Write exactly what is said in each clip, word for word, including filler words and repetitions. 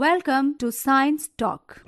Welcome to Science Talk.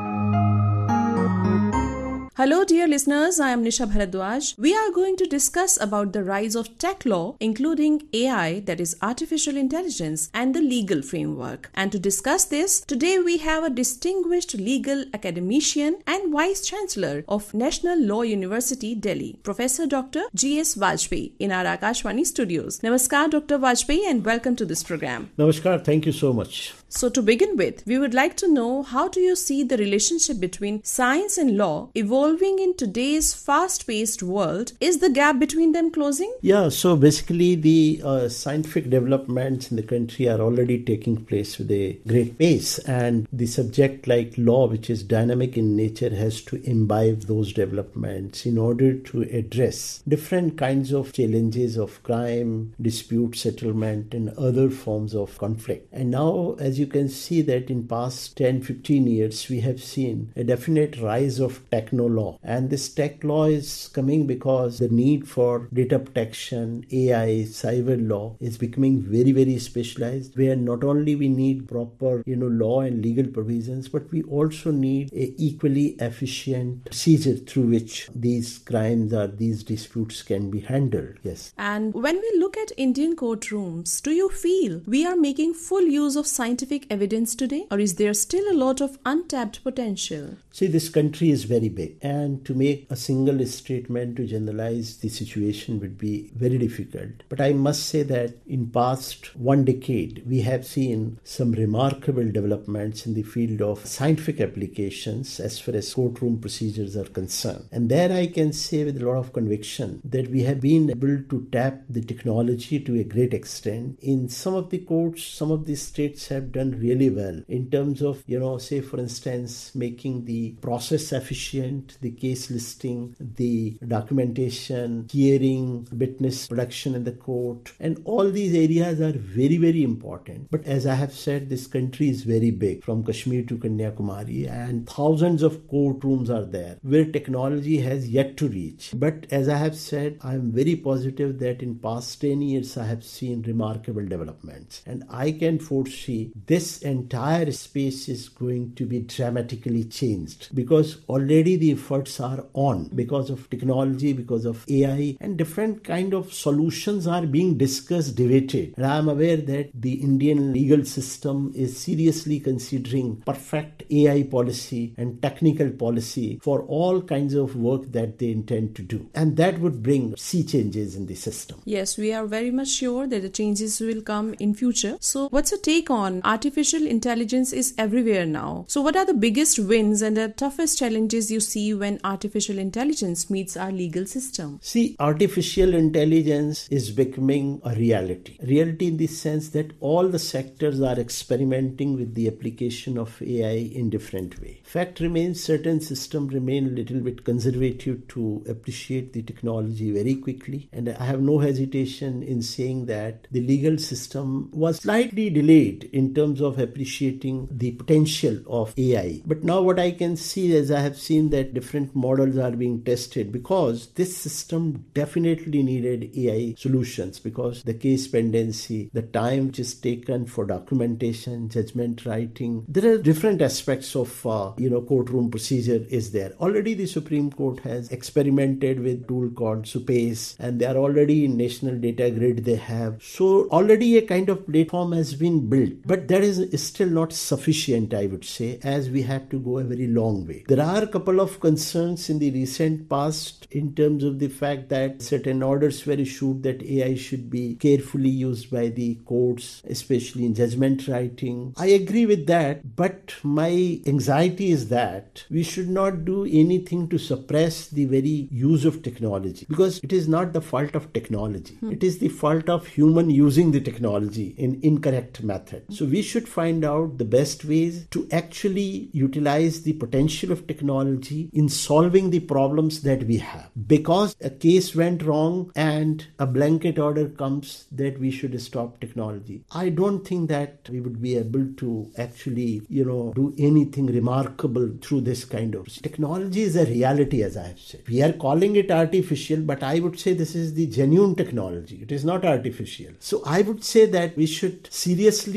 Hello dear listeners, I am Nisha Bharadwaj. We are going to discuss about the rise of tech law, including A I, that is artificial intelligence, and the legal framework. And to discuss this, today we have a distinguished legal academician and Vice Chancellor of National Law University, Delhi, Professor Doctor G S Vajpayee, in our Akashvani studios. Namaskar, Doctor Vajpayee, and welcome to this program. Namaskar, thank you so much. So to begin with, we would like to know, how do you see the relationship between science and law evolving in today's fast-paced world? Is the gap between them closing? Yeah, so basically the uh, scientific developments in the country are already taking place with a great pace, and the subject like law, which is dynamic in nature, has to imbibe those developments in order to address different kinds of challenges of crime, dispute settlement, and other forms of conflict. And now, as you can see that in past ten to fifteen years, we have seen a definite rise of techno law. And this tech law is coming because the need for data protection, A I, cyber law is becoming very, very specialized, where not only we need proper, you know, law and legal provisions, but we also need a equally efficient procedure through which these crimes or these disputes can be handled. Yes. And when we look at Indian courtrooms, do you feel we are making full use of scientific evidence today, or is there still a lot of untapped potential? See, this country is very big, and to make a single statement to generalize the situation would be very difficult. But I must say that in past one decade, we have seen some remarkable developments in the field of scientific applications as far as courtroom procedures are concerned. And there I can say with a lot of conviction that we have been able to tap the technology to a great extent. In some of the courts, some of the states have done really well in terms of, you know, say for instance, making the process efficient, the case listing, the documentation, hearing, witness production in the court, and all these areas are very, very important. But as I have said, this country is very big, from Kashmir to Kanyakumari, and thousands of courtrooms are there where technology has yet to reach. But as I have said, I am very positive that in past ten years I have seen remarkable developments, and I can foresee this entire space is going to be dramatically changed, because already the efforts are on because of technology, because of A I, and different kind of solutions are being discussed, debated. And I am aware that the Indian legal system is seriously considering perfect A I policy and technical policy for all kinds of work that they intend to do. And that would bring sea changes in the system. Yes, we are very much sure that the changes will come in future. So what's your take on artificial intelligence is everywhere now? So what are the biggest wins and the toughest challenges you see when artificial intelligence meets our legal system? See, artificial intelligence is becoming a reality. Reality in the sense that all the sectors are experimenting with the application of A I in different ways. Fact remains, certain systems remain a little bit conservative to appreciate the technology very quickly. And I have no hesitation in saying that the legal system was slightly delayed in terms of appreciating the potential of A I. But now what I can see, as I have seen that different models are being tested, because this system definitely needed A I solutions, because the case pendency, the time which is taken for documentation, judgment writing, there are different aspects of uh, you know courtroom procedure is there. Already the Supreme Court has experimented with a tool called Supace, and they are already in National Data Grid they have. So already a kind of platform has been built, but that is still not sufficient, I would say, as we have to go a very long way. There are a couple of concerns in the recent past in terms of the fact that certain orders were issued that A I should be carefully used by the courts, especially in judgment writing. I agree with that, but my anxiety is that we should not do anything to suppress the very use of technology, because it is not the fault of technology. Hmm. It is the fault of human using the technology in incorrect method. So we should find out the best ways to actually utilize the potential of technology in solving the problems that we have. Because a case went wrong and a blanket order comes that we should stop technology, I don't think that we would be able to actually, you know, do anything remarkable through this kind of technology. Is a reality, as I have said. We are calling it artificial, but I would say this is the genuine technology. It is not artificial. So I would say that we should seriously think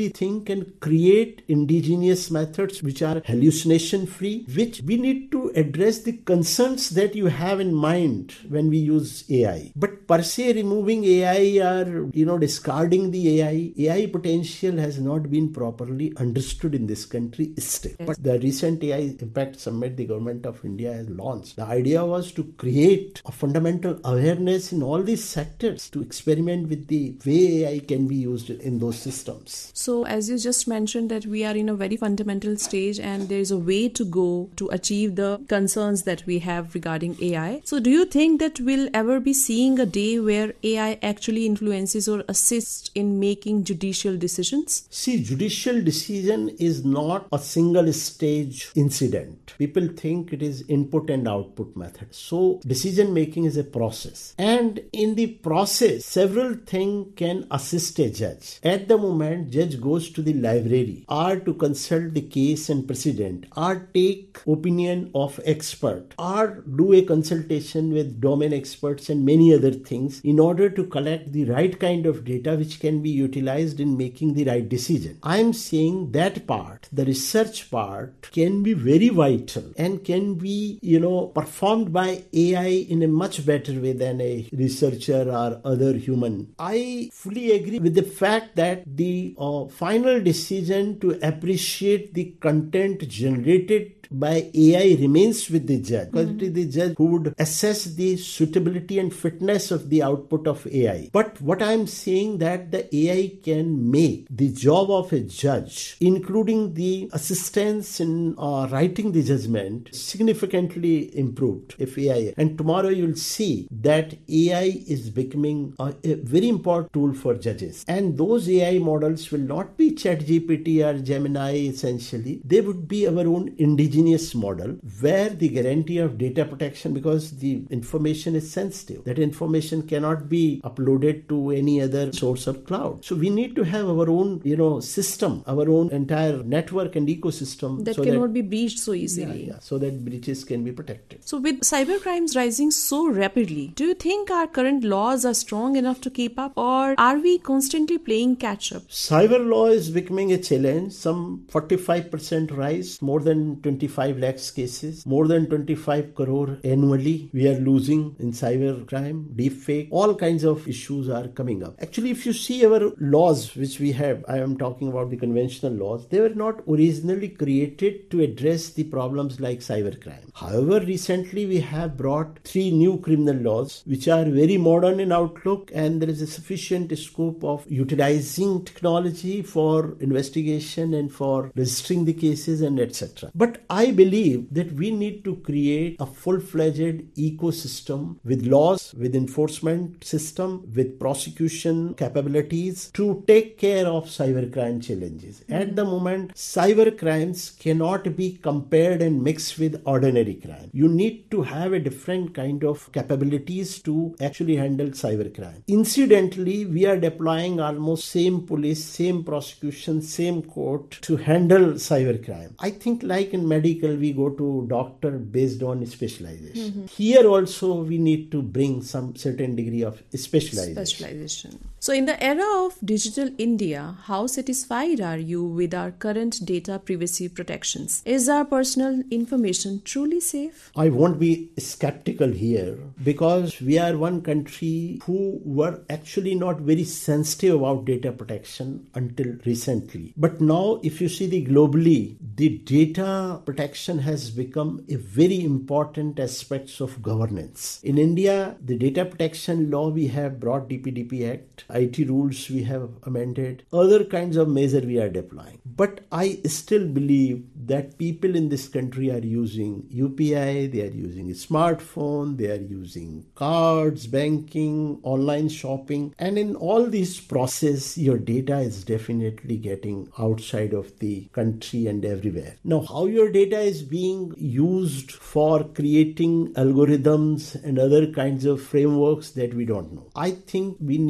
can create indigenous methods which are hallucination free, which we need to address the concerns that you have in mind when we use A I. But per se removing A I or, you know, discarding the A I, A I potential has not been properly understood in this country still. Yes. But the recent A I Impact Summit the government of India has launched, the idea was to create a fundamental awareness in all these sectors to experiment with the way A I can be used in those systems. So as you just mentioned that we are in a very fundamental stage and there is a way to go to achieve the concerns that we have regarding A I. So do you think that we'll ever be seeing a day where A I actually influences or assists in making judicial decisions? See, judicial decision is not a single stage incident. People think it is input and output method. So decision making is a process. And in the process, several things can assist a judge. At the moment, judge goes to the library or to consult the case and precedent or take opinion of expert or do a consultation with domain experts and many other things in order to collect the right kind of data which can be utilized in making the right decision. I am saying that part, the research part, can be very vital and can be, you know, performed by A I in a much better way than a researcher or other human. I fully agree with the fact that the uh, final decision to appreciate the content generated by A I remains with the judge, because mm-hmm. it is the judge who would assess the suitability and fitness of the output of A I. But what I am saying that the A I can make the job of a judge, including the assistance in uh, writing the judgment, significantly improved if A I. And tomorrow you will see that A I is becoming a, a very important tool for judges. And those A I models will not be ChatGPT or Gemini essentially. They would be our own indigenous model where the guarantee of data protection, because the information is sensitive, that information cannot be uploaded to any other source of cloud. So we need to have our own, you know, system, our own entire network and ecosystem that so cannot that, be breached so easily. Yeah, yeah, so that breaches can be protected. So with cybercrimes rising so rapidly, do you think our current laws are strong enough to keep up, or are we constantly playing catch up? Cyber law is becoming a challenge. Some forty-five percent rise, more than twenty-five lakhs cases, more than twenty-five crore annually we are losing in cyber crime, deepfake, all kinds of issues are coming up. Actually, if you see our laws which we have, I am talking about the conventional laws, they were not originally created to address the problems like cybercrime. However, recently we have brought three new criminal laws which are very modern in outlook, and there is a sufficient scope of utilizing technology for investigation and for registering the cases and et cetera. But I believe that we need to create a full-fledged ecosystem with laws, with enforcement system, with prosecution capabilities to take care of cybercrime challenges. Mm-hmm. At the moment, cyber crimes cannot be compared and mixed with ordinary crime. You need to have a different kind of capabilities to actually handle cybercrime. Incidentally, we are deploying almost same police, same prosecution, same court to handle cybercrime. I think like in medical, we go to doctor based on specialization. Mm-hmm. Here also we need to bring some certain degree of specialization. Specialization. So in the era of digital India, how satisfied are you with our current data privacy protections? Is our personal information truly safe? I won't be skeptical here, because we are one country who were actually not very sensitive about data protection until recently. But now if you see the globally, the data protection has become a very important aspect of governance. In India, the data protection law, we have brought D P D P Act, I T rules we have amended, other kinds of measures we are deploying. But I still believe that people in this country are using U P I, they are using a smartphone, they are using cards, banking, online shopping, and in all these process, your data is definitely getting outside of the country and everywhere. Now, how your data is being used for creating algorithms and other kinds of frameworks, that we don't know. I think we need to be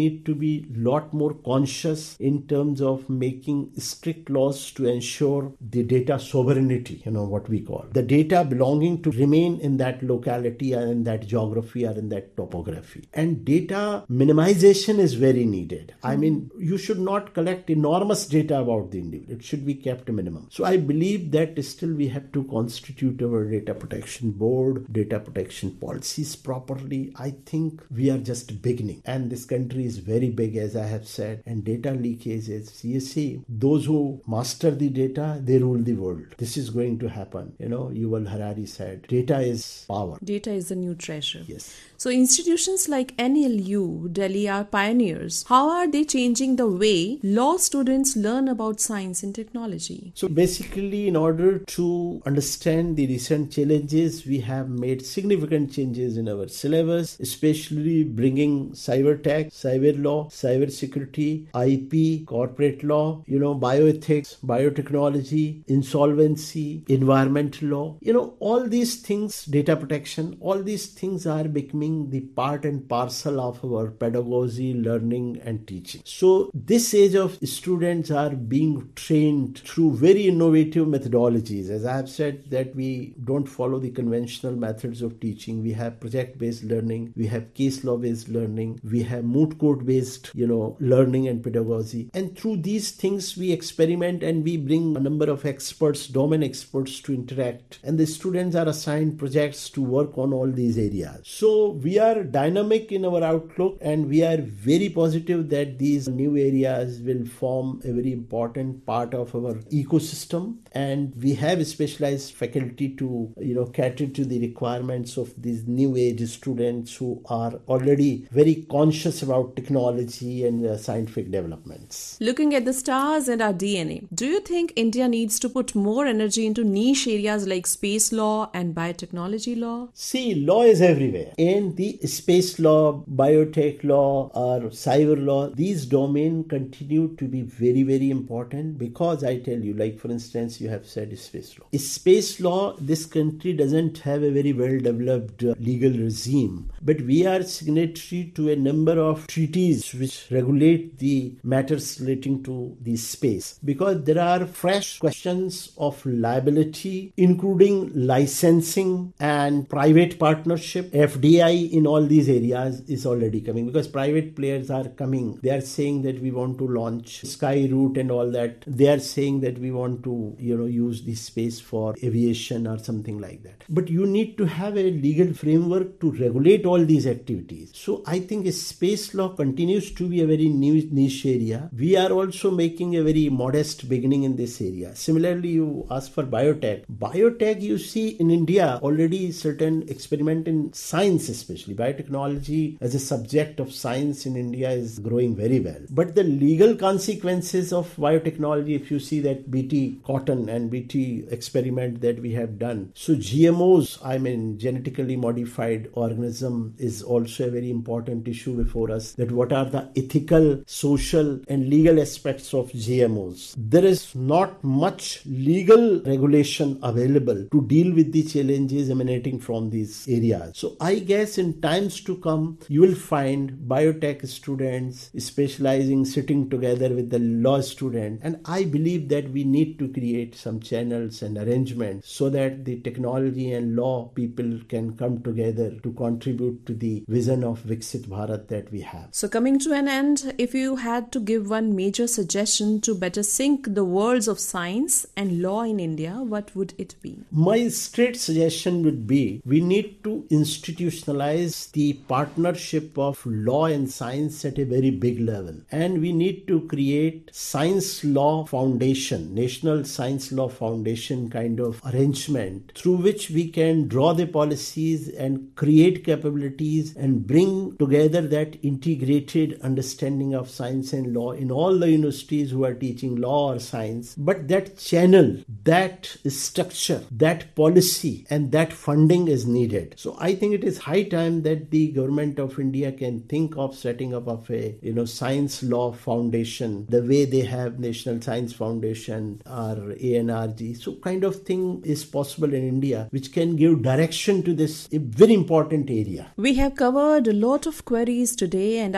be a lot more conscious in terms of making strict laws to ensure the data sovereignty, you know, what we call. The data belonging to remain in that locality or in that geography or in that topography. And data minimization is very needed. I mean, you should not collect enormous data about the individual. It should be kept a minimum. So I believe that still we have to constitute our data protection board, data protection policies properly. I think we are just beginning. And this country is very big, as I have said, and data leakage is, you see, those who master the data, they rule the world. This is going to happen. You know, Yuval Harari said, data is power. Data is the new treasure. Yes. So institutions like N L U, Delhi are pioneers. How are they changing the way law students learn about science and technology? So basically, in order to understand the recent challenges, we have made significant changes in our syllabus, especially bringing cyber tech, cyber law, cyber security, I P, corporate law, you know, bioethics, biotechnology, insolvency, environmental law, you know, all these things, data protection, all these things are becoming the part and parcel of our pedagogy, learning and teaching. So this age of students are being trained through very innovative methodologies. As I have said, that we don't follow the conventional methods of teaching. We have project-based learning, we have case law-based learning, we have moot court-based, you know, learning and pedagogy. And through these things, we experiment and we bring a number of experts, domain experts to interact. And the students are assigned projects to work on all these areas. So we are dynamic in our outlook and we are very positive that these new areas will form a very important part of our ecosystem, and we have specialized faculty to, you know, cater to the requirements of these new age students who are already very conscious about technology and uh, scientific developments. Looking at the stars and our D N A, do you think India needs to put more energy into niche areas like space law and biotechnology law? See, law is everywhere. In the space law, biotech law or cyber law, these domains continue to be very, very important because I tell you, like for instance, you have said space law. Space law, this country doesn't have a very well developed uh, legal regime, but we are signatory to a number of treaties which regulate the matters relating to the space, because there are fresh questions of liability, including licensing and private partnership. F D I in all these areas is already coming because private players are coming. They are saying that we want to launch sky route and all that. They are saying that we want to, you know, use this space for aviation or something like that. But you need to have a legal framework to regulate all these activities. So I think space law continues to be a very new niche area. We are also making a very modest beginning in this area. Similarly, you ask for biotech. Biotech, you see in India already certain experiment in science, especially biotechnology as a subject of science in India is growing very well. But the legal consequences of biotechnology, if you see that B T cotton and B T experiment that we have done. So G M Os, I mean genetically modified organism, is also a very important issue before us, that what are the ethical, social and legal aspects of G M Os. There is not much legal regulation available to deal with the challenges emanating from these areas. So I guess in times to come, you will find biotech students specializing, sitting together with the law student. And I believe that we need to create some channels and arrangements so that the technology and law people can come together to contribute to the vision of Viksit Bharat that we have. So coming to an end, if you had to give one major suggestion to better sync the worlds of science and law in India, what would it be? My straight suggestion would be we need to institutionalize the partnership of law and science at a very big level. And we need to create Science Law Foundation, National Science Law Foundation kind of arrangement through which we can draw the policies and create capabilities and bring together that integrated understanding of science and law in all the universities who are teaching law or science. But that channel, that structure, that policy and that funding is needed. So I think it is high time that the government of India can think of setting up of a, you know, Science Law Foundation, the way they have National Science Foundation or A N R G. So kind of thing is possible in India, which can give direction to this a very important area. We have covered a lot of queries today, and I hope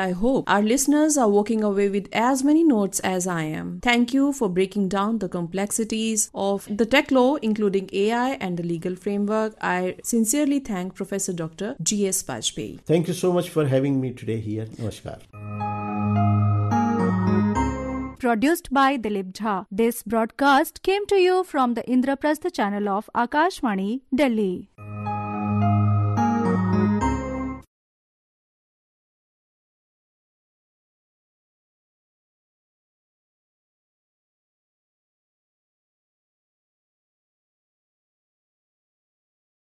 hope our listeners are walking away with as many notes as I am. Thank you for breaking down the complexities of the tech law, including A I and the legal framework. I sincerely thank Professor Doctor G S Bajpai. Thank you so much for having me today here. Namaskar. Produced by Dilip Jha. This broadcast came to you from the Indraprastha channel of Akashvani, Delhi.